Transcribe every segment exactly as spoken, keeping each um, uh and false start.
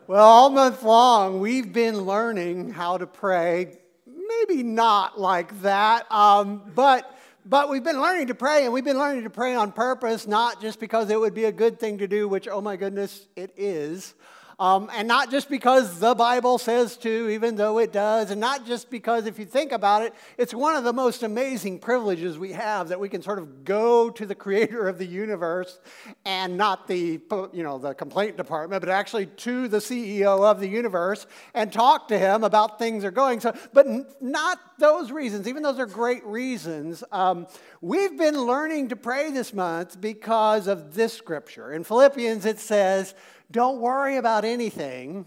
Well, all month long, we've been learning how to pray. Maybe not like that, um, but but we've been learning to pray, and we've been learning to pray on purpose, not just because it would be a good thing to do, which, oh my goodness, it is. Um, and not just because the Bible says to, even though it does, and not just because, if you think about it, it's one of the most amazing privileges we have, that we can sort of go to the creator of the universe, and not the, you know, the complaint department, but actually to the C E O of the universe and talk to him about things are going. So, but not those reasons, even those are great reasons. Um, we've been learning to pray this month because of this scripture. In Philippians, it says, don't worry about anything,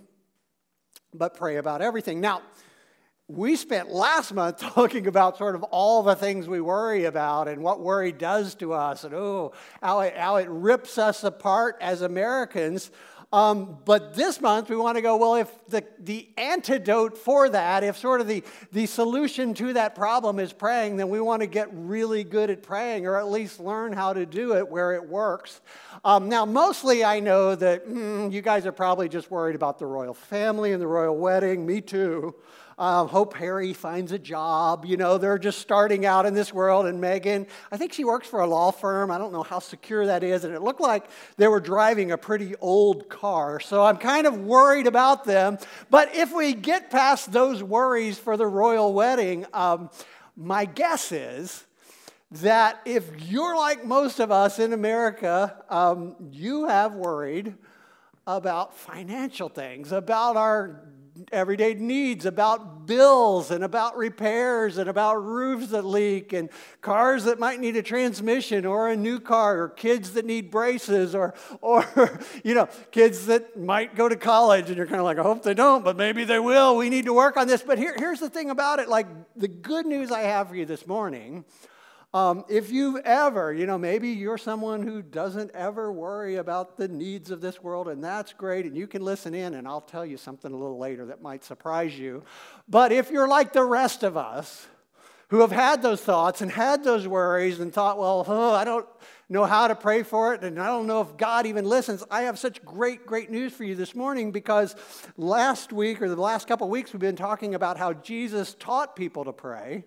but pray about everything. Now, we spent last month talking about sort of all the things we worry about and what worry does to us, and oh, how it, how it rips us apart as Americans. Um, but this month we want to go, well, if the, the antidote for that, if sort of the, the solution to that problem is praying, then we want to get really good at praying, or at least learn how to do it where it works. Um, now, mostly I know that mm, you guys are probably just worried about the royal family and the royal wedding. Me too. Uh, hope Harry finds a job. You know, they're just starting out in this world. And Meghan, I think she works for a law firm. I don't know how secure that is. And it looked like they were driving a pretty old car. So I'm kind of worried about them. But if we get past those worries for the royal wedding, um, my guess is that if you're like most of us in America, um, you have worried about financial things, about our everyday needs, about bills and about repairs and about roofs that leak and cars that might need a transmission or a new car, or kids that need braces, or, or you know, kids that might go to college and you're kind of like, I hope they don't, but maybe they will. We need to work on this. But here, here's the thing about it. Like, the good news I have for you this morning, Um, if you've ever, you know, maybe you're someone who doesn't ever worry about the needs of this world, and that's great, and you can listen in, and I'll tell you something a little later that might surprise you. But if you're like the rest of us who have had those thoughts and had those worries and thought, well, oh, I don't know how to pray for it, and I don't know if God even listens, I have such great, great news for you this morning, because last week, or the last couple of weeks, we've been talking about how Jesus taught people to pray.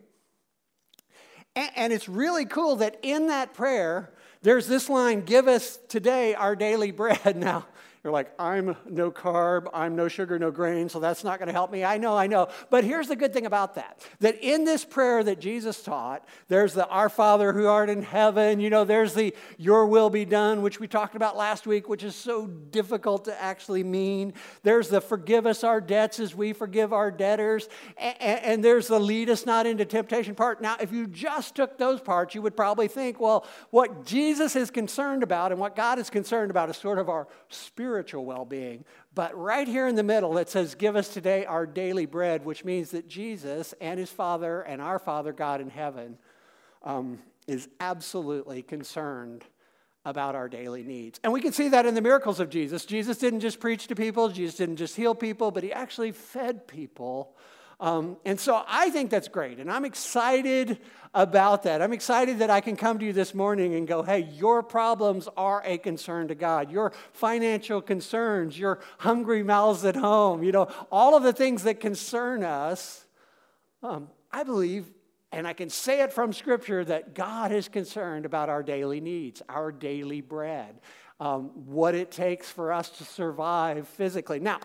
And it's really cool that in that prayer, there's this line, give us today our daily bread. Now, you're like, I'm no carb, I'm no sugar, no grain, so that's not going to help me. I know, I know. But here's the good thing about that, that in this prayer that Jesus taught, there's the Our Father who art in heaven, you know, there's the your will be done, which we talked about last week, which is so difficult to actually mean. There's the forgive us our debts as we forgive our debtors. And, and there's the lead us not into temptation part. Now, if you just took those parts, you would probably think, well, what Jesus is concerned about and what God is concerned about is sort of our spiritual spiritual well-being. But right here in the middle, it says, give us today our daily bread, which means that Jesus and his Father and our Father, God in heaven, um, is absolutely concerned about our daily needs. And we can see that in the miracles of Jesus. Jesus didn't just preach to people. Jesus didn't just heal people, but he actually fed people. Um, and so I think that's great, and I'm excited about that. I'm excited that I can come to you this morning and go, hey, your problems are a concern to God. Your financial concerns, your hungry mouths at home, you know, all of the things that concern us, um, I believe, and I can say it from Scripture, that God is concerned about our daily needs, our daily bread, um, what it takes for us to survive physically. Now,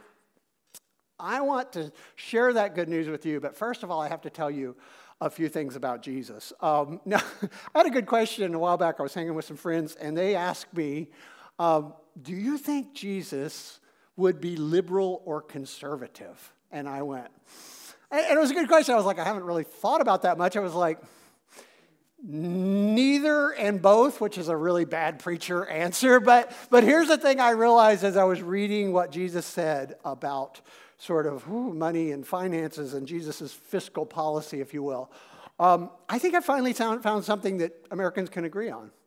I want to share that good news with you, but first of all, I have to tell you a few things about Jesus. Um, now, I had a good question a while back. I was hanging with some friends, and they asked me, um, do you think Jesus would be liberal or conservative? And I went, and, and it was a good question. I was like, I haven't really thought about that much. I was like, neither and both, which is a really bad preacher answer. But, but here's the thing I realized as I was reading what Jesus said about sort of ooh, money and finances and Jesus' fiscal policy, if you will. Um, I think I finally found, found something that Americans can agree on.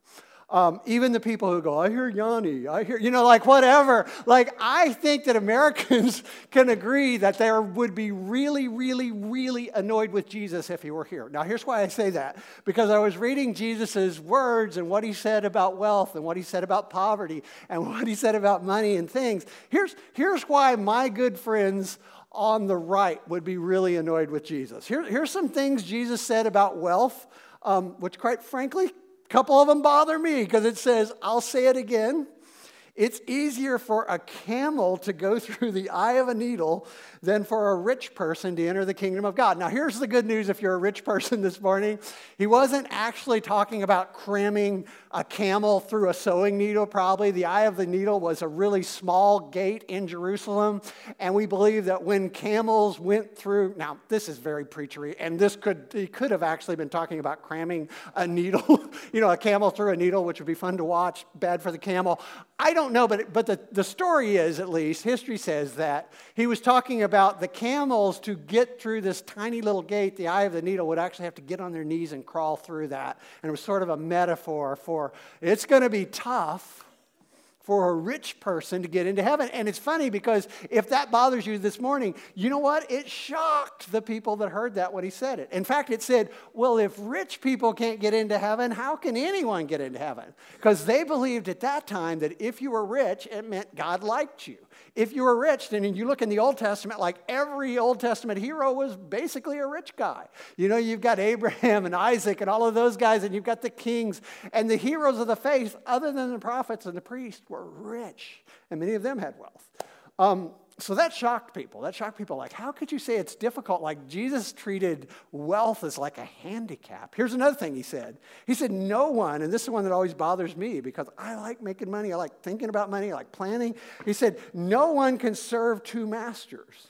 Um, even the people who go, I hear Yanni, I hear, you know, like whatever. Like, I think that Americans can agree that they would be really, really, really annoyed with Jesus if he were here. Now, here's why I say that. Because I was reading Jesus' words and what he said about wealth and what he said about poverty and what he said about money and things. Here's, here's why my good friends on the right would be really annoyed with Jesus. Here, here's some things Jesus said about wealth, um, which quite frankly, a couple of them bother me because it says, I'll say it again, it's easier for a camel to go through the eye of a needle than for a rich person to enter the kingdom of God. Now, here's the good news if you're a rich person this morning. He wasn't actually talking about cramming a camel through a sewing needle, probably. The eye of the needle was a really small gate in Jerusalem, and we believe that when camels went through, now, this is very preachery, and this could, he could have actually been talking about cramming a needle, you know, a camel through a needle, which would be fun to watch, bad for the camel. I don't know, but, but the, the story is, at least, history says that he was talking about the camels to get through this tiny little gate, the eye of the needle, would actually have to get on their knees and crawl through that. And it was sort of a metaphor for it's going to be tough for a rich person to get into heaven. And it's funny because if that bothers you this morning, you know what? It shocked the people that heard that when he said it. In fact, it said, well, if rich people can't get into heaven, how can anyone get into heaven? Because they believed at that time that if you were rich, it meant God liked you. If you were rich, then you look in the Old Testament, like every Old Testament hero was basically a rich guy. You know, you've got Abraham and Isaac and all of those guys, and you've got the kings. And the heroes of the faith, other than the prophets and the priests, were rich. And many of them had wealth. Um, so that shocked people. That shocked people. Like, how could you say it's difficult? Like, Jesus treated wealth as like a handicap. Here's another thing he said. He said, no one, and this is one that always bothers me because I like making money. I like thinking about money. I like planning. He said, no one can serve two masters,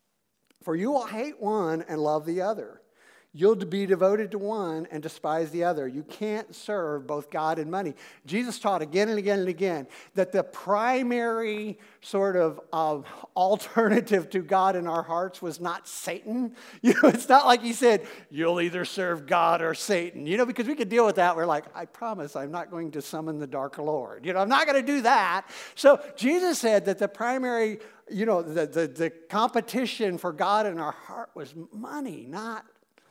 for you will hate one and love the other. You'll be devoted to one and despise the other. You can't serve both God and money. Jesus taught again and again and again that the primary sort of uh, alternative to God in our hearts was not Satan. You know, it's not like he said, you'll either serve God or Satan. You know, because we could deal with that. We're like, I promise I'm not going to summon the dark Lord. You know, I'm not going to do that. So Jesus said that the primary, you know, the, the, the competition for God in our heart was money, not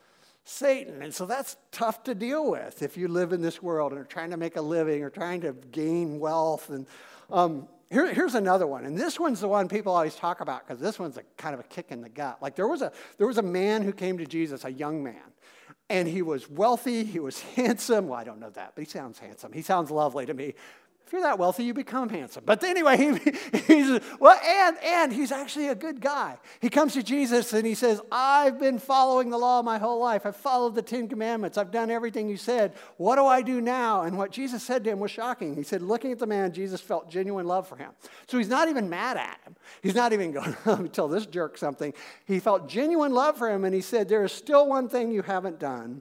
Satan. And so that's tough to deal with if you live in this world and are trying to make a living or trying to gain wealth. And um, here, here's another one. And this one's the one people always talk about because this one's a kind of a kick in the gut. Like there was a there was a man who came to Jesus, a young man. And he was wealthy. He was handsome. Well, I don't know that, but he sounds handsome. He sounds lovely to me. If you're that wealthy, you become handsome. But anyway, he, he's, well, and, and he's actually a good guy. He comes to Jesus and he says, I've been following the law my whole life. I've followed the Ten Commandments. I've done everything you said. What do I do now? And what Jesus said to him was shocking. He said, looking at the man, Jesus felt genuine love for him. So he's not even mad at him. He's not even going, let me tell this jerk something. He felt genuine love for him and he said, there is still one thing you haven't done.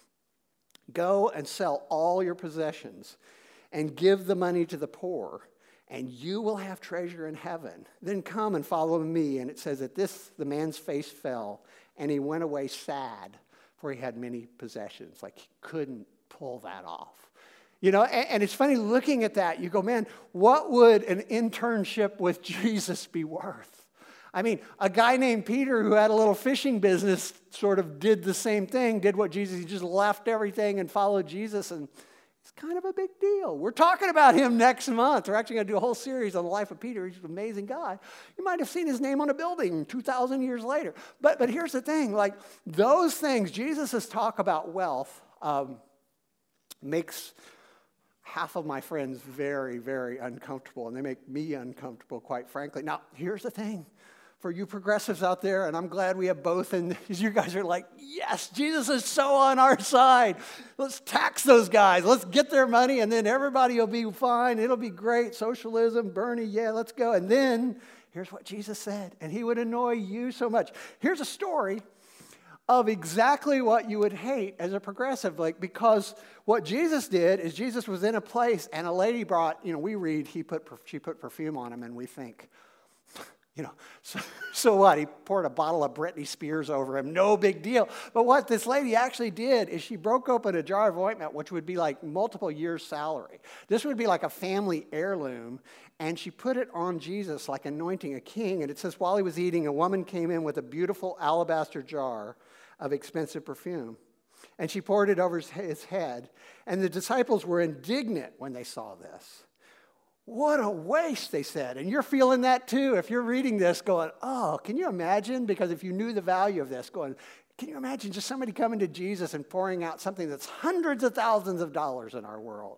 Go and sell all your possessions and give the money to the poor, and you will have treasure in heaven. Then come and follow me. And it says at this, the man's face fell, and he went away sad, for he had many possessions. Like he couldn't pull that off. You know, and, and it's funny looking at that, you go, man, what would an internship with Jesus be worth? I mean, a guy named Peter who had a little fishing business sort of did the same thing, did what Jesus, he just left everything and followed Jesus, and it's kind of a big deal. We're talking about him next month. We're actually going to do a whole series on the life of Peter. He's an amazing guy. You might have seen his name on a building two thousand years later. But, but here's the thing. Like those things, Jesus' talk about wealth um, makes half of my friends very, very uncomfortable. And they make me uncomfortable, quite frankly. Now, here's the thing. For you progressives out there, and I'm glad we have both, and you guys are like, yes, Jesus is so on our side. Let's tax those guys. Let's get their money, and then everybody will be fine. It'll be great. Socialism, Bernie, yeah, let's go. And then here's what Jesus said, and he would annoy you so much. Here's a story of exactly what you would hate as a progressive, like because what Jesus did is Jesus was in a place, and a lady brought, you know, we read, he put she put perfume on him, and we think, you know, so So what? He poured a bottle of Britney Spears over him. No big deal. But what this lady actually did is she broke open a jar of ointment, which would be like multiple years' salary. This would be like a family heirloom. And she put it on Jesus like anointing a king. And it says, while he was eating, a woman came in with a beautiful alabaster jar of expensive perfume. And she poured it over his head. And the disciples were indignant when they saw this. What a waste, they said. And you're feeling that too. If you're reading this going, oh, can you imagine? Because if you knew the value of this, going, can you imagine just somebody coming to Jesus and pouring out something that's hundreds of thousands of dollars in our world?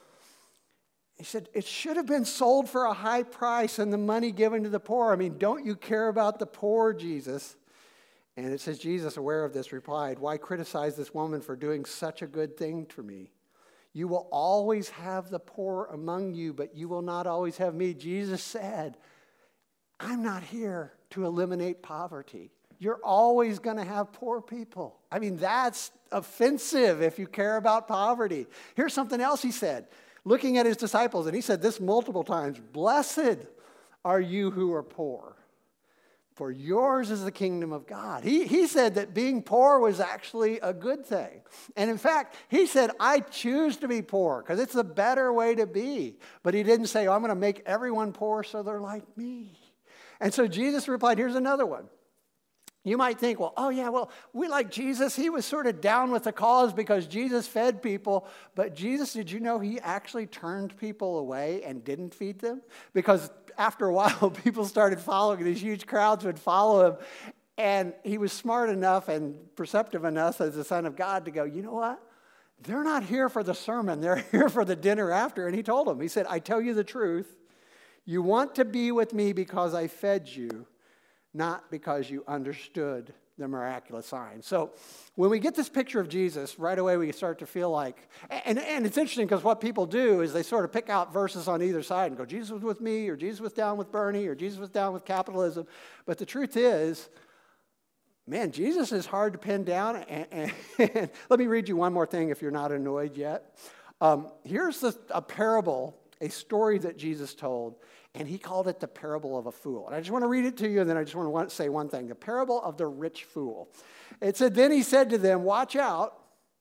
He said, it should have been sold for a high price and the money given to the poor. I mean, don't you care about the poor, Jesus? And it says, Jesus, aware of this, replied, why criticize this woman for doing such a good thing for me? You will always have the poor among you, but you will not always have me. Jesus said, I'm not here to eliminate poverty. You're always going to have poor people. I mean, that's offensive if you care about poverty. Here's something else he said, looking at his disciples, and he said this multiple times, blessed are you who are poor, for yours is the kingdom of God. He, he said that being poor was actually a good thing. And in fact, he said, I choose to be poor because it's the better way to be. But he didn't say, oh, I'm going to make everyone poor so they're like me. And so Jesus replied, here's another one. You might think, well, oh yeah, well, we like Jesus. He was sort of down with the cause because Jesus fed people. But Jesus, did you know he actually turned people away and didn't feed them? Because after a while, people started following. These huge crowds would follow him. And he was smart enough and perceptive enough as the Son of God to go, you know what? They're not here for the sermon. They're here for the dinner after. And he told them, he said, I tell you the truth. You want to be with me because I fed you, not because you understood the miraculous sign. So when we get this picture of Jesus, right away we start to feel like, and, and it's interesting because what people do is they sort of pick out verses on either side and go, Jesus was with me, or Jesus was down with Bernie, or Jesus was down with capitalism. But the truth is, man, Jesus is hard to pin down. And, and, and let me read you one more thing if you're not annoyed yet. Um, here's the, a parable, a story that Jesus told. And he called it the parable of a fool. And I just want to read it to you, and then I just want to say one thing. The parable of the rich fool. It said, then he said to them, watch out.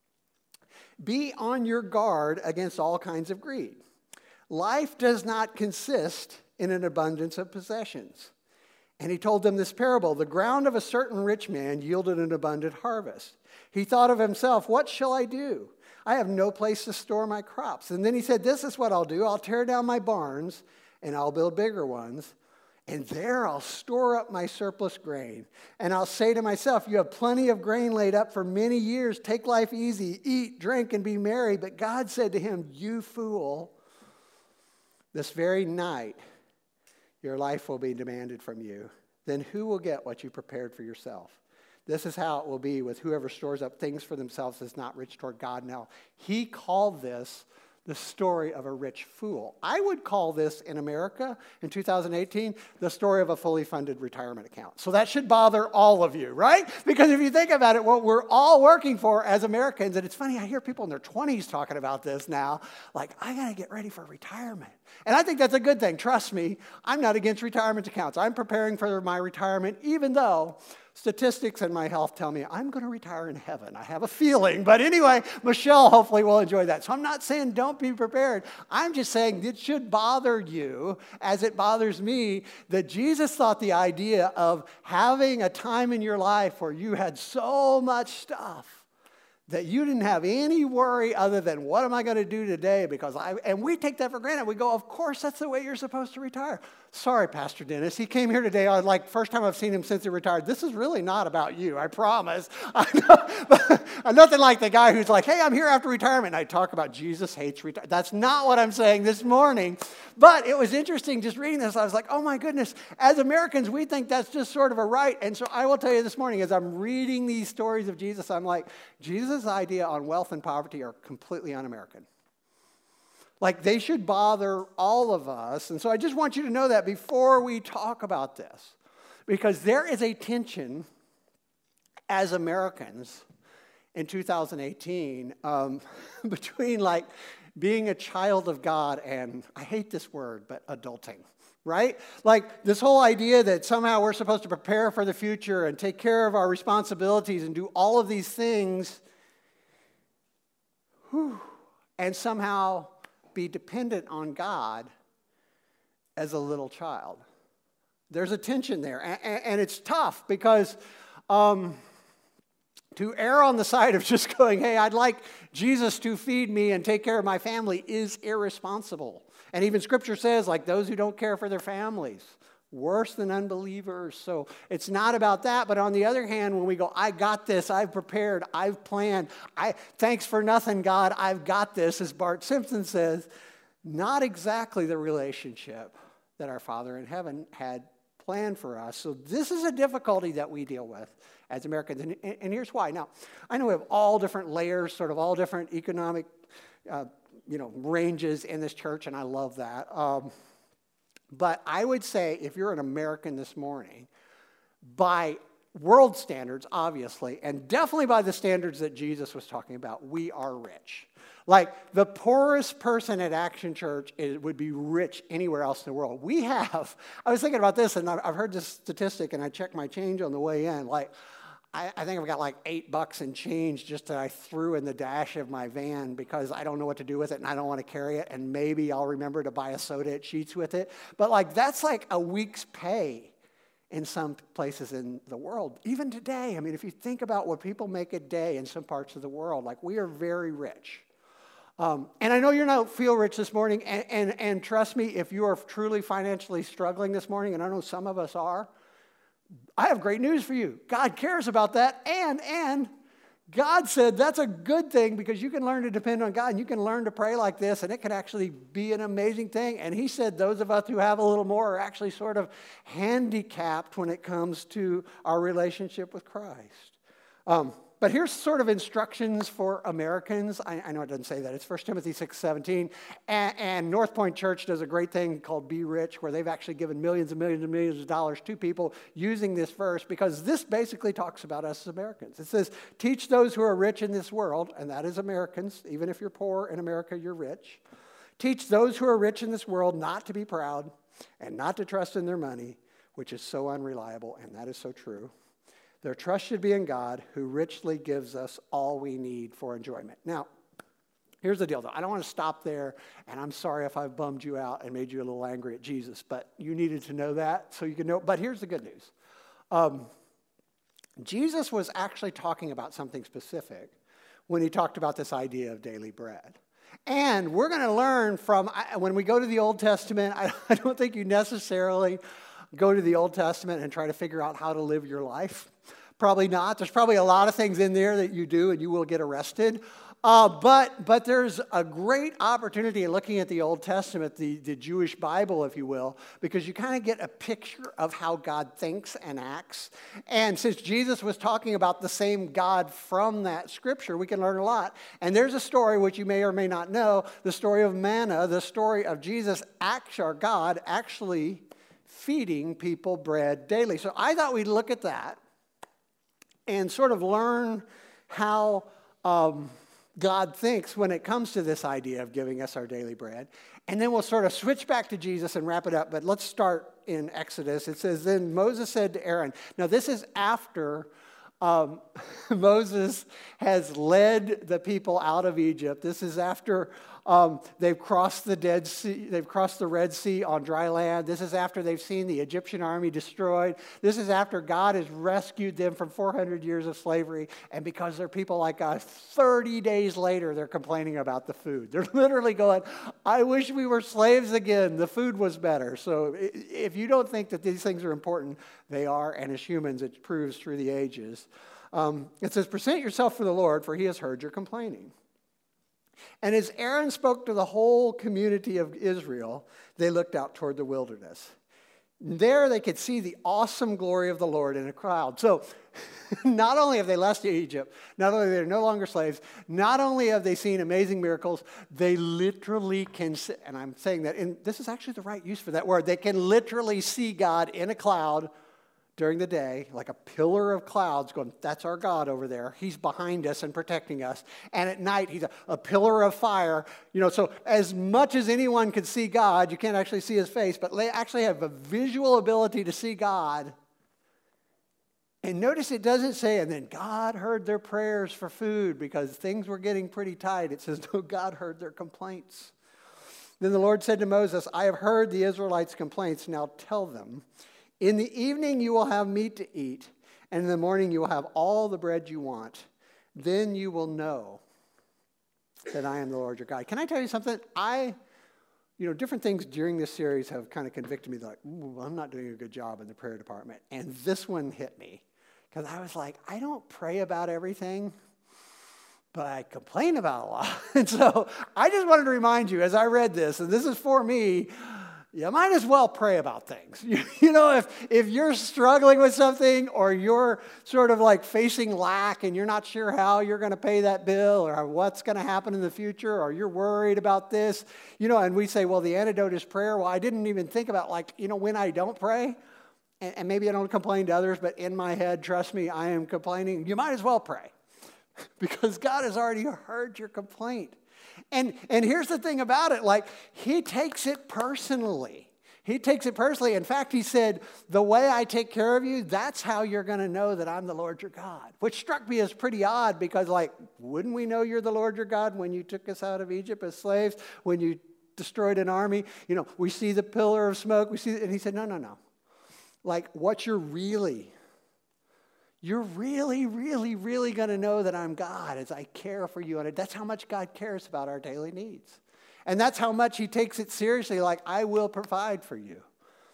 Be on your guard against all kinds of greed. Life does not consist in an abundance of possessions. And he told them this parable. The ground of a certain rich man yielded an abundant harvest. He thought of himself, what shall I do? I have no place to store my crops. And then he said, this is what I'll do. I'll tear down my barns, and I'll build bigger ones, and there I'll store up my surplus grain. And I'll say to myself, you have plenty of grain laid up for many years. Take life easy, eat, drink, and be merry. But God said to him, you fool, this very night your life will be demanded from you. Then who will get what you prepared for yourself? This is how it will be with whoever stores up things for themselves is not rich toward God. Now, he called this the story of a rich fool. I would call this in America in two thousand eighteen the story of a fully funded retirement account. So that should bother all of you, right? Because if you think about it, what we're all working for as Americans, and it's funny, I hear people in their twenties talking about this now, like, I got to get ready for retirement. And I think that's a good thing. Trust me, I'm not against retirement accounts. I'm preparing for my retirement, even though statistics and my health tell me I'm going to retire in heaven. I have a feeling. But anyway, Michelle hopefully will enjoy that. So I'm not saying don't be prepared. I'm just saying it should bother you as it bothers me that Jesus thought the idea of having a time in your life where you had so much stuff that you didn't have any worry other than what am I going to do today? Because I, and we take that for granted. We go, of course, that's the way you're supposed to retire. Sorry, Pastor Dennis. He came here today. I was like, first time I've seen him since he retired. This is really not about you, I promise. I know, but I'm nothing like the guy who's like, hey, I'm here after retirement. And I talk about Jesus hates retirement. That's not what I'm saying this morning. But it was interesting just reading this. I was like, oh my goodness. As Americans, we think that's just sort of a right. And so I will tell you this morning, as I'm reading these stories of Jesus, I'm like, Jesus' idea on wealth and poverty are completely un-American. Like they should bother all of us. And so I just want you to know that before we talk about this. Because there is a tension as Americans in two thousand eighteen um, between like being a child of God and, I hate this word, but adulting. right? Like this whole idea that somehow we're supposed to prepare for the future and take care of our responsibilities and do all of these things, whew, and somehow be dependent on God as a little child. There's a tension there, and, and it's tough because um, to err on the side of just going, hey, I'd like Jesus to feed me and take care of my family is irresponsible. And even Scripture says, like, those who don't care for their families, worse than unbelievers. So it's not about that. But on the other hand, when we go, I got this, I've prepared, I've planned, I thanks for nothing, God, I've got this, as Bart Simpson says, not exactly the relationship that our Father in heaven had planned for us. So this is a difficulty that we deal with as Americans. And, and here's why. Now, I know we have all different layers, sort of all different economic uh, you know, ranges in this church, and I love that. Um, but I would say if you're an American this morning, by world standards, obviously, and definitely by the standards that Jesus was talking about, we are rich. Like, the poorest person at Action Church is, would be rich anywhere else in the world. We have, I was thinking about this, and I've heard this statistic, and I checked my change on the way in. Like, I, I think I've got like eight bucks in change just that I threw in the dash of my van because I don't know what to do with it, and I don't want to carry it, and maybe I'll remember to buy a soda at Sheetz with it. But, like, that's like a week's pay in some places in the world. Even today, I mean, if you think about what people make a day in some parts of the world, like, we are very rich. Um, and I know you're not feel rich this morning, and, and, and trust me, if you are truly financially struggling this morning, and I know some of us are, I have great news for you. God cares about that, and, and God said that's a good thing because you can learn to depend on God, and you can learn to pray like this, and it can actually be an amazing thing. And he said those of us who have a little more are actually sort of handicapped when it comes to our relationship with Christ. Um, But here's sort of instructions for Americans. I, I know it doesn't say that. It's First Timothy six seventeen. And, and North Point Church does a great thing called Be Rich, where they've actually given millions and millions and millions of dollars to people using this verse, because this basically talks about us as Americans. It says, teach those who are rich in this world, and that is Americans. Even if you're poor in America, you're rich. Teach those who are rich in this world not to be proud and not to trust in their money, which is so unreliable, and that is so true. Their trust should be in God, who richly gives us all we need for enjoyment. Now, here's the deal, though. I don't want to stop there, and I'm sorry if I've bummed you out and made you a little angry at Jesus, but you needed to know that so you can know. But here's the good news. Um, Jesus was actually talking about something specific when he talked about this idea of daily bread. And we're going to learn from, when we go to the Old Testament, I don't think you necessarily go to the Old Testament and try to figure out how to live your life. Probably not. There's probably a lot of things in there that you do and you will get arrested. Uh, but but there's a great opportunity in looking at the Old Testament, the, the Jewish Bible, if you will, because you kind of get a picture of how God thinks and acts. And since Jesus was talking about the same God from that scripture, we can learn a lot. And there's a story which you may or may not know, the story of manna, the story of Jesus, our God, actually feeding people bread daily. So I thought we'd look at that and sort of learn how um, God thinks when it comes to this idea of giving us our daily bread. And then we'll sort of switch back to Jesus and wrap it up. But let's start in Exodus. It says, then Moses said to Aaron. Now this is after um, Moses has led the people out of Egypt. This is after Um, they've crossed the Dead Sea, they've crossed the Red Sea on dry land. This is after they've seen the Egyptian army destroyed. This is after God has rescued them from four hundred years of slavery. And because they're people like us, thirty days later, they're complaining about the food. They're literally going, I wish we were slaves again. The food was better. So if you don't think that these things are important, they are. And as humans, it proves through the ages. Um, it says, present yourself for the Lord, for he has heard your complaining. And as Aaron spoke to the whole community of Israel, they looked out toward the wilderness. There they could see the awesome glory of the Lord in a crowd. So not only have they left Egypt, not only are they no longer slaves, not only have they seen amazing miracles, they literally can see, and I'm saying that, and this is actually the right use for that word, they can literally see God in a cloud during the day, like a pillar of clouds going, that's our God over there. He's behind us and protecting us. And at night, he's a, a pillar of fire. You know, so as much as anyone could see God, you can't actually see his face, but they actually have a visual ability to see God. And notice it doesn't say, and then God heard their prayers for food because things were getting pretty tight. It says, no, God heard their complaints. Then the Lord said to Moses, I have heard the Israelites' complaints. Now tell them, in the evening you will have meat to eat, and in the morning you will have all the bread you want. Then you will know that I am the Lord your God. Can I tell you something? I, you know, different things during this series have kind of convicted me like, ooh, I'm not doing a good job in the prayer department. And this one hit me because I was like, I don't pray about everything, but I complain about a lot. And so I just wanted to remind you as I read this, and this is for me, you might as well pray about things. You, you know, if, if you're struggling with something or you're sort of like facing lack and you're not sure how you're going to pay that bill or what's going to happen in the future or you're worried about this, you know, and we say, well, the antidote is prayer. Well, I didn't even think about like, you know, when I don't pray, and, and maybe I don't complain to others, but in my head, trust me, I am complaining. You might as well pray because God has already heard your complaint. And, and here's the thing about it, like, he takes it personally. He takes it personally. In fact, he said, the way I take care of you, that's how you're going to know that I'm the Lord your God. Which struck me as pretty odd because, like, wouldn't we know you're the Lord your God when you took us out of Egypt as slaves, when you destroyed an army? You know, we see the pillar of smoke. We see, and he said, no, no, no. Like, what you're really You're really, really, really going to know that I'm God as I care for you. And that's how much God cares about our daily needs. And that's how much he takes it seriously, like, I will provide for you.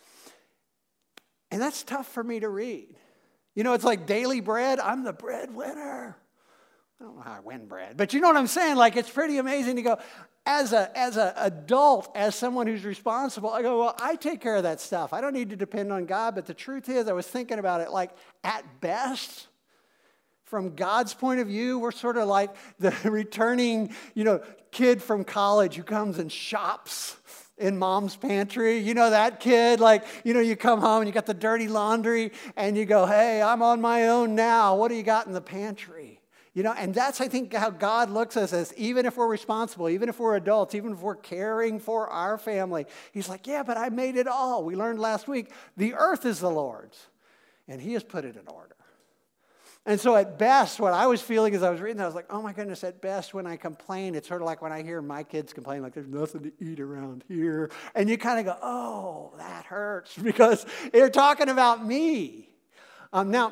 And that's tough for me to read. You know, it's like daily bread. I'm the breadwinner. I don't know how I win bread, but you know what I'm saying? Like, it's pretty amazing to go, as a as an adult, as someone who's responsible, I go, well, I take care of that stuff. I don't need to depend on God. But the truth is, I was thinking about it, like, at best, from God's point of view, we're sort of like the returning, you know, kid from college who comes and shops in mom's pantry. You know that kid, like, you know, you come home and you got the dirty laundry and you go, hey, I'm on my own now. What do you got in the pantry? You know, and that's, I think, how God looks at us as, even if we're responsible, even if we're adults, even if we're caring for our family. He's like, yeah, but I made it all. We learned last week, the earth is the Lord's, and he has put it in order. And so at best, what I was feeling as I was reading that, I was like, oh my goodness, at best when I complain, it's sort of like when I hear my kids complain, like there's nothing to eat around here. And you kind of go, oh, that hurts because they're talking about me. Um, now,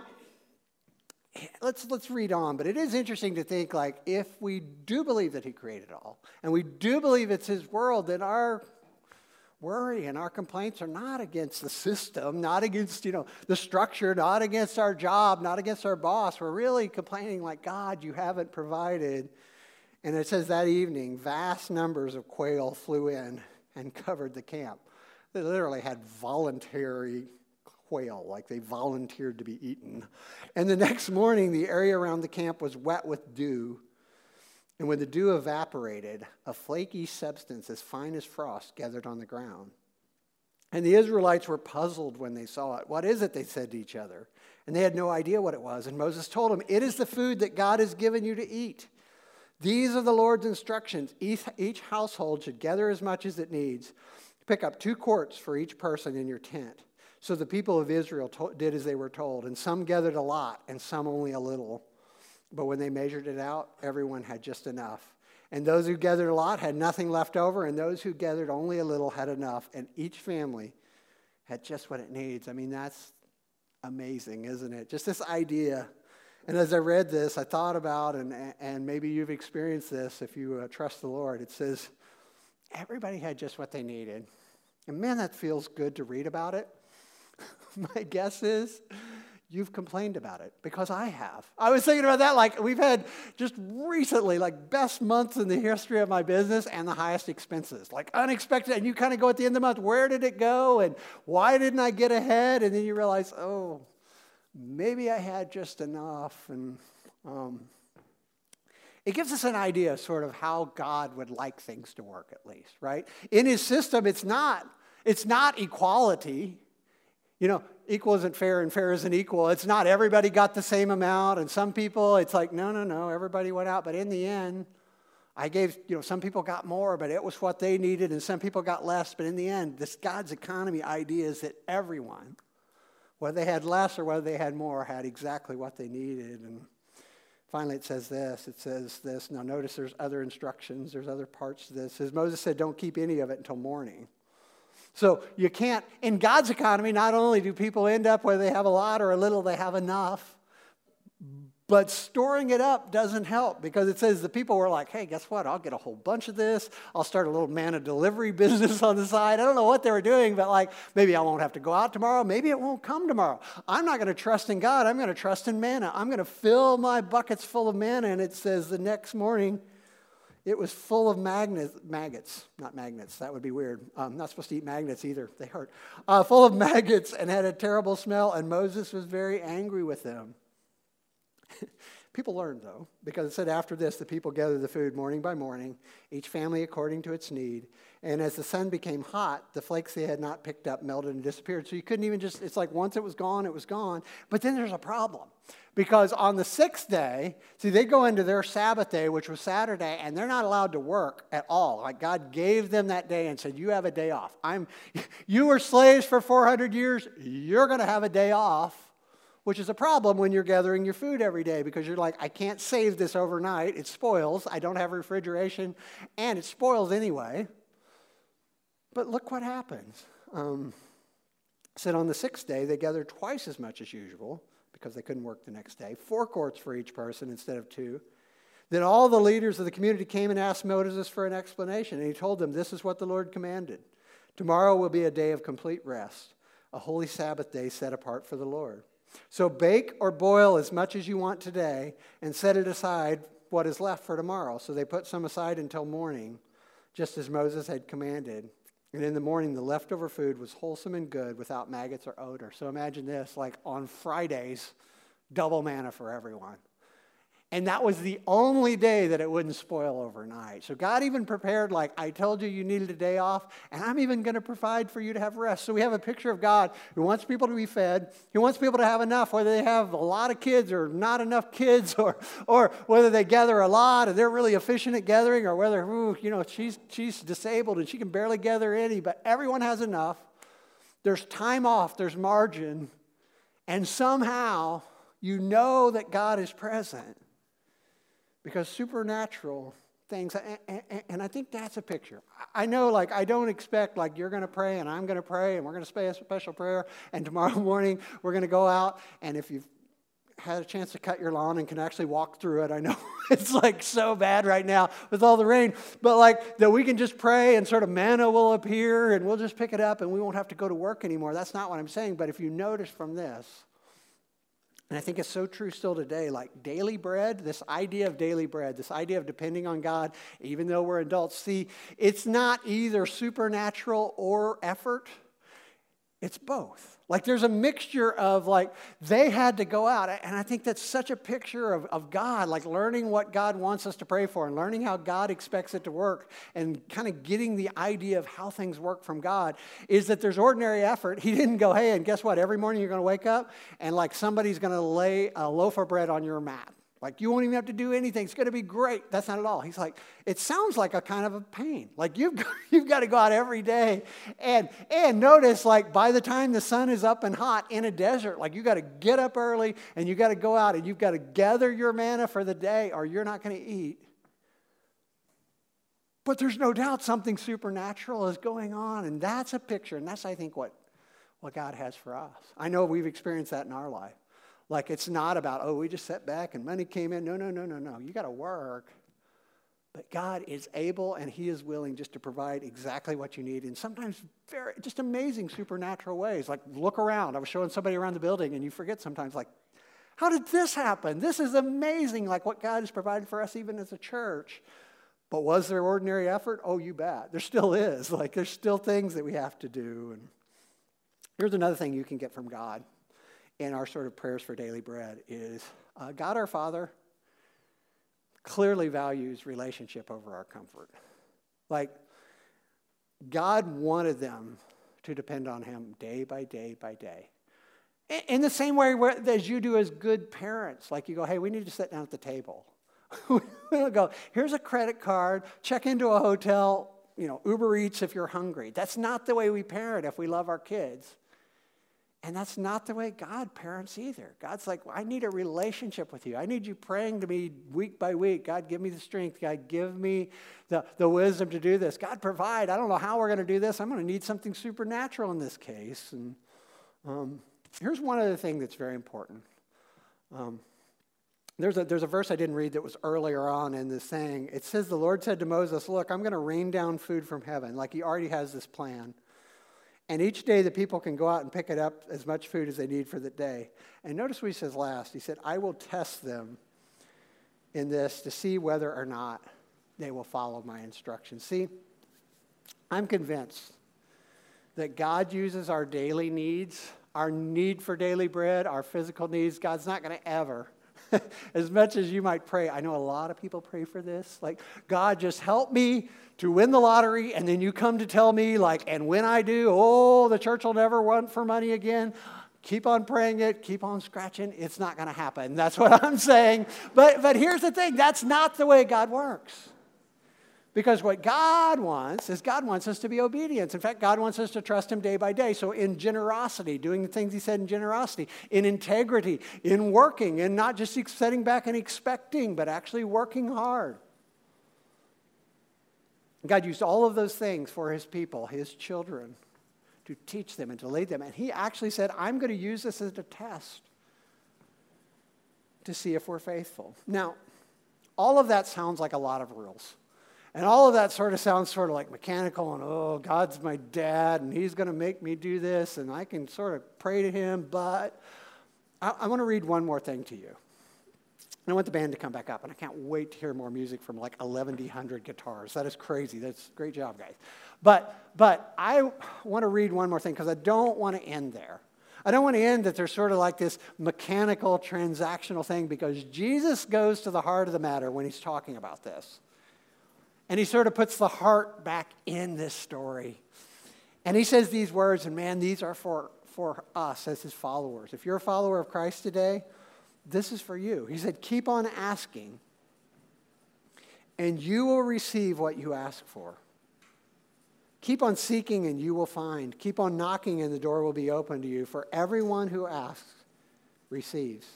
Let's let's read on, but it is interesting to think, like, if we do believe that he created all, and we do believe it's his world, then our worry and our complaints are not against the system, not against, you know, the structure, not against our job, not against our boss. We're really complaining like, God, you haven't provided. And it says that evening, vast numbers of quail flew in and covered the camp. They literally had voluntary quail, like they volunteered to be eaten. And the next morning, the area around the camp was wet with dew. And when the dew evaporated, a flaky substance as fine as frost gathered on the ground. And the Israelites were puzzled when they saw it. What is it? They said to each other. And they had no idea what it was. And Moses told them, it is the food that God has given you to eat. These are the Lord's instructions. Each, each household should gather as much as it needs. Pick up two quarts for each person in your tent. So the people of Israel to- did as they were told, and some gathered a lot, and some only a little. But when they measured it out, everyone had just enough. And those who gathered a lot had nothing left over, and those who gathered only a little had enough, and each family had just what it needs. I mean, that's amazing, isn't it? Just this idea. And as I read this, I thought about, and, and maybe you've experienced this if you uh, trust the Lord, it says, everybody had just what they needed. And man, that feels good to read about it. My guess is you've complained about it, because I have. I was thinking about that, like we've had just recently, like best months in the history of my business and the highest expenses, like unexpected. And you kind of go at the end of the month, where did it go? And why didn't I get ahead? And then you realize, oh, maybe I had just enough. And um, it gives us an idea of sort of how God would like things to work, at least, right? In his system, it's not, it's not equality. You know, equal isn't fair and fair isn't equal. It's not everybody got the same amount, and some people, it's like, no, no, no, everybody went out. But in the end, I gave, you know, some people got more, but it was what they needed, and some people got less. But in the end, this God's economy idea is that everyone, whether they had less or whether they had more, had exactly what they needed. And finally, it says this. It says this. Now, notice there's other instructions. There's other parts to this. It says, Moses said, don't keep any of it until morning. So you can't, in God's economy, not only do people end up where they have a lot or a little, they have enough, but storing it up doesn't help, because it says the people were like, hey, guess what? I'll get a whole bunch of this. I'll start a little manna delivery business on the side. I don't know what they were doing, but like, maybe I won't have to go out tomorrow. Maybe it won't come tomorrow. I'm not going to trust in God. I'm going to trust in manna. I'm going to fill my buckets full of manna. And it says the next morning, it was full of magnet, maggots, not magnets. That would be weird. I'm not supposed to eat magnets either. They hurt. Uh, full of maggots and had a terrible smell, and Moses was very angry with them. People learned, though, because it said after this, the people gathered the food morning by morning, each family according to its need. And as the sun became hot, the flakes they had not picked up melted and disappeared. So you couldn't even just, it's like once it was gone, it was gone. But then there's a problem. Because on the sixth day, see, they go into their Sabbath day, which was Saturday, and they're not allowed to work at all. Like God gave them that day and said, you have a day off. I'm, you were slaves for four hundred years. You're going to have a day off. Which is a problem when you're gathering your food every day, because you're like, I can't save this overnight. It spoils. I don't have refrigeration, and it spoils anyway. But look what happens. Um, said on the sixth day, they gathered twice as much as usual, because they couldn't work the next day. Four quarts for each person instead of two. Then all the leaders of the community came and asked Moses for an explanation, and he told them, this is what the Lord commanded. Tomorrow will be a day of complete rest, a holy Sabbath day set apart for the Lord. So bake or boil as much as you want today and set it aside what is left for tomorrow. So they put some aside until morning, just as Moses had commanded. And in the morning, the leftover food was wholesome and good without maggots or odor. So imagine this, like on Fridays, double manna for everyone. And that was the only day that it wouldn't spoil overnight. So God even prepared, like, I told you you needed a day off, and I'm even going to provide for you to have rest. So we have a picture of God who wants people to be fed. He wants people to have enough, whether they have a lot of kids or not enough kids, or or whether they gather a lot and they're really efficient at gathering, or whether, ooh, you know, she's, she's disabled and she can barely gather any, but everyone has enough. There's time off. There's margin. And somehow you know that God is present. Because supernatural things, and, and, and I think that's a picture. I know, like, I don't expect, like, you're going to pray and I'm going to pray and we're going to say a special prayer, and tomorrow morning we're going to go out, and if you've had a chance to cut your lawn and can actually walk through it, I know it's, like, so bad right now with all the rain, but, like, that we can just pray and sort of manna will appear and we'll just pick it up and we won't have to go to work anymore. That's not what I'm saying, but if you notice from this, and I think it's so true still today, like daily bread, this idea of daily bread, this idea of depending on God, even though we're adults. See, it's not either supernatural or effort. It's both. Like there's a mixture of like, they had to go out. And I think that's such a picture of, of God, like learning what God wants us to pray for and learning how God expects it to work and kind of getting the idea of how things work from God is that there's ordinary effort. He didn't go, hey, and guess what? Every morning you're going to wake up and like somebody's going to lay a loaf of bread on your mat. Like, you won't even have to do anything. It's going to be great. That's not at all. He's like, it sounds like a kind of a pain. Like, you've got, you've got to go out every day. And, and notice, like, by the time the sun is up and hot in a desert, like, you've got to get up early and you've got to go out and you've got to gather your manna for the day or you're not going to eat. But there's no doubt something supernatural is going on. And that's a picture. And that's, I think, what, what God has for us. I know we've experienced that in our life. Like, it's not about, oh, we just sat back and money came in. No, no, no, no, no. You got to work. But God is able and he is willing just to provide exactly what you need in sometimes very, just amazing supernatural ways. Like, look around. I was showing somebody around the building and you forget sometimes, like, how did this happen? This is amazing, like what God has provided for us even as a church. But was there ordinary effort? Oh, you bet. There still is. Like, there's still things that we have to do. And here's another thing you can get from God in our sort of prayers for daily bread is uh, God our Father clearly values relationship over our comfort. Like, God wanted them to depend on him day by day by day. In the same way where, as you do as good parents, like you go, hey, we need to sit down at the table. We don't go, here's a credit card, check into a hotel, you know, Uber Eats if you're hungry. That's not the way we parent if we love our kids. And that's not the way God parents either. God's like, well, I need a relationship with you. I need you praying to me week by week. God, give me the strength. God, give me the, the wisdom to do this. God, provide. I don't know how we're going to do this. I'm going to need something supernatural in this case. And um, here's one other thing that's very important. Um, there's, a, there's a verse I didn't read that was earlier on in this thing. It says, the Lord said to Moses, look, I'm going to rain down food from heaven. Like he already has this plan. And each day the people can go out and pick it up as much food as they need for the day. And notice what he says last. He said, I will test them in this to see whether or not they will follow my instructions. See, I'm convinced that God uses our daily needs, our need for daily bread, our physical needs. God's not going to ever, as much as you might pray. I know a lot of people pray for this. Like, God, just help me to win the lottery, and then you come to tell me, like, and when I do, oh, the church will never want for money again. Keep on praying it, keep on scratching. It's not going to happen. That's what I'm saying. But, but here's the thing. That's not the way God works. Because what God wants is God wants us to be obedient. In fact, God wants us to trust him day by day. So in generosity, doing the things he said in generosity, in integrity, in working, and not just sitting back and expecting, but actually working hard. God used all of those things for his people, his children, to teach them and to lead them. And he actually said, I'm going to use this as a test to see if we're faithful. Now, all of that sounds like a lot of rules. And all of that sort of sounds sort of like mechanical and, oh, God's my dad and he's going to make me do this and I can sort of pray to him. But I, I want to read one more thing to you. And I want the band to come back up, and I can't wait to hear more music from like eleven hundred guitars. That is crazy. That's a great job, guys. But, but I want to read one more thing because I don't want to end there. I don't want to end that there's sort of like this mechanical, transactional thing, because Jesus goes to the heart of the matter when he's talking about this. And he sort of puts the heart back in this story. And he says these words, and man, these are for, for us as his followers. If you're a follower of Christ today, this is for you. He said, keep on asking, and you will receive what you ask for. Keep on seeking, and you will find. Keep on knocking, and the door will be open to you. For everyone who asks receives.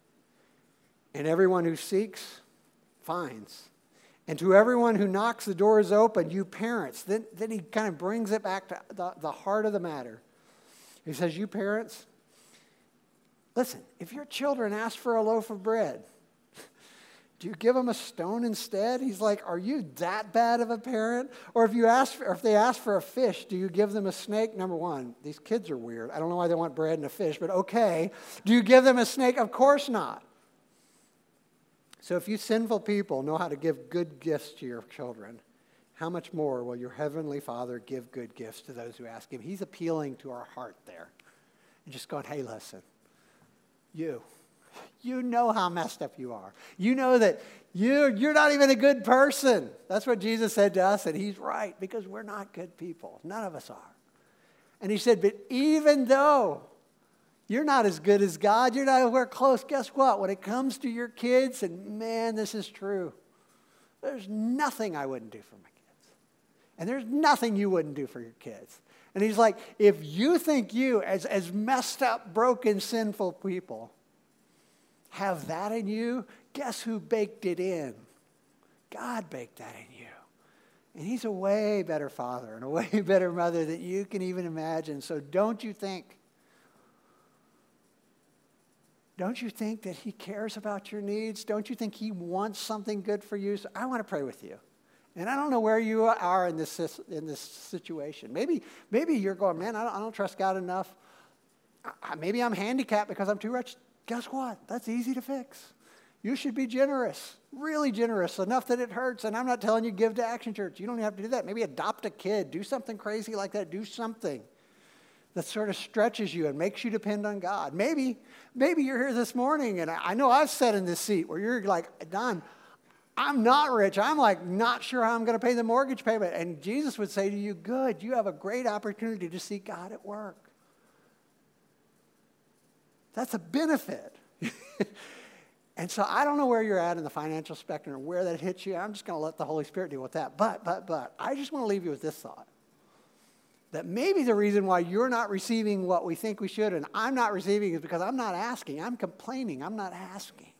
And everyone who seeks finds. And to everyone who knocks, the door is open. You parents. Then, then he kind of brings it back to the, the heart of the matter. He says, you parents, listen, if your children ask for a loaf of bread, do you give them a stone instead? He's like, are you that bad of a parent? Or if you ask, for, or if they ask for a fish, do you give them a snake? Number one, these kids are weird. I don't know why they want bread and a fish, but okay. Do you give them a snake? Of course not. So if you sinful people know how to give good gifts to your children, how much more will your heavenly Father give good gifts to those who ask him? He's appealing to our heart there. And just going, hey, listen. You, you know how messed up you are. You know that you, you're not even a good person. That's what Jesus said to us, and he's right, because we're not good people. None of us are. And he said, but even though you're not as good as God, you're not anywhere close, guess what? When it comes to your kids, and man, this is true, there's nothing I wouldn't do for my kids. And there's nothing you wouldn't do for your kids. And he's like, if you think you, as, as messed up, broken, sinful people, have that in you, guess who baked it in? God baked that in you. And he's a way better father and a way better mother than you can even imagine. So don't you think, don't you think that he cares about your needs? Don't you think he wants something good for you? So I want to pray with you. And I don't know where you are in this in this situation. Maybe maybe you're going, man, I don't, I don't trust God enough. I, maybe I'm handicapped because I'm too rich. Guess what? That's easy to fix. You should be generous, really generous, enough that it hurts. And I'm not telling you give to Action Church. You don't have to do that. Maybe adopt a kid. Do something crazy like that. Do something that sort of stretches you and makes you depend on God. Maybe, maybe you're here this morning, and I, I know I've sat in this seat where you're like, Don, I'm not rich. I'm like not sure how I'm going to pay the mortgage payment. And Jesus would say to you, good, you have a great opportunity to see God at work. That's a benefit. And so I don't know where you're at in the financial spectrum or where that hits you. I'm just going to let the Holy Spirit deal with that. But, but, but, I just want to leave you with this thought. That maybe the reason why you're not receiving what we think we should and I'm not receiving is because I'm not asking. I'm complaining. I'm not asking.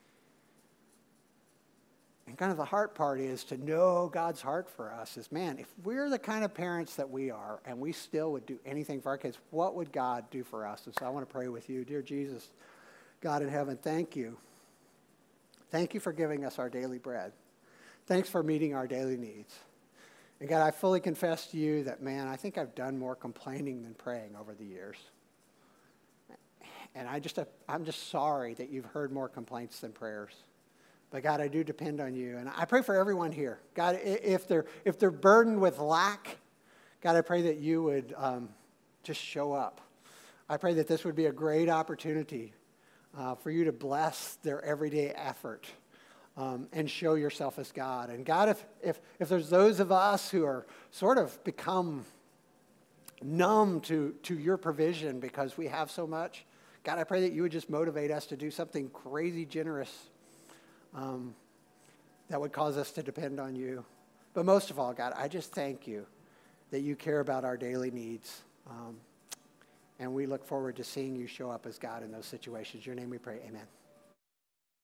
And kind of the heart part is to know God's heart for us is, man, if we're the kind of parents that we are and we still would do anything for our kids, what would God do for us? And so I want to pray with you. Dear Jesus, God in heaven, thank you. Thank you for giving us our daily bread. Thanks for meeting our daily needs. And God, I fully confess to you that, man, I think I've done more complaining than praying over the years. And I just, I'm just sorry that you've heard more complaints than prayers. But God, I do depend on you. And I pray for everyone here. God, if they're, if they're burdened with lack, God, I pray that you would um, just show up. I pray that this would be a great opportunity uh, for you to bless their everyday effort um, and show yourself as God. And God, if, if, if there's those of us who are sort of become numb to, to your provision because we have so much, God, I pray that you would just motivate us to do something crazy generous um, that would cause us to depend on you. But most of all, God, I just thank you that you care about our daily needs. Um, and we look forward to seeing you show up as God in those situations. In your name we pray, amen.